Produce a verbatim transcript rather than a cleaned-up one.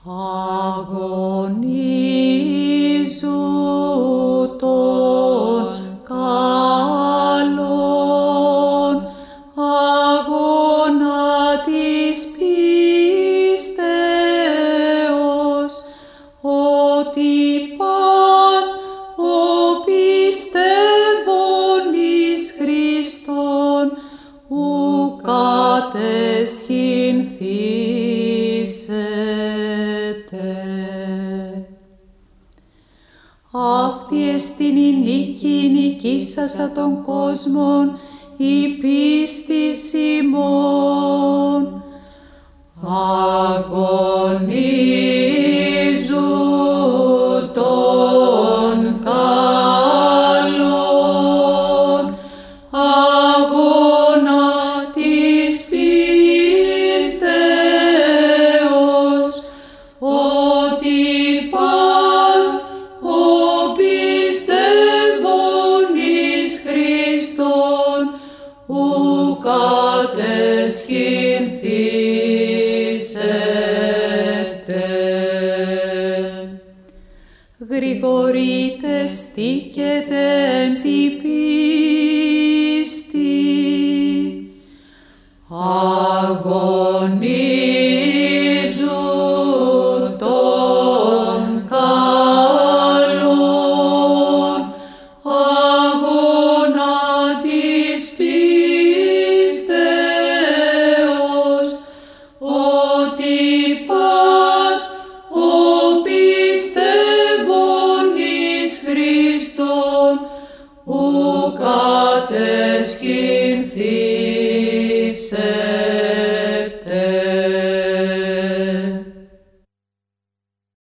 αγωνίζου των καλών, αγώνα της πίστεως, ότι πας ο πιστεύων εις Χριστόν, ου κατεσχυνθήσετε. Αυτή εστιν η νίκη νικήσασα των κόσμων, η πίστης ημών. Αγωνίζου των καλών, αγώνα της πίστεως, ότι πας ο πιστεύων εις Χριστόν, ου κατεσχυνθήσετε. Γρηγορείτε, στήκετε,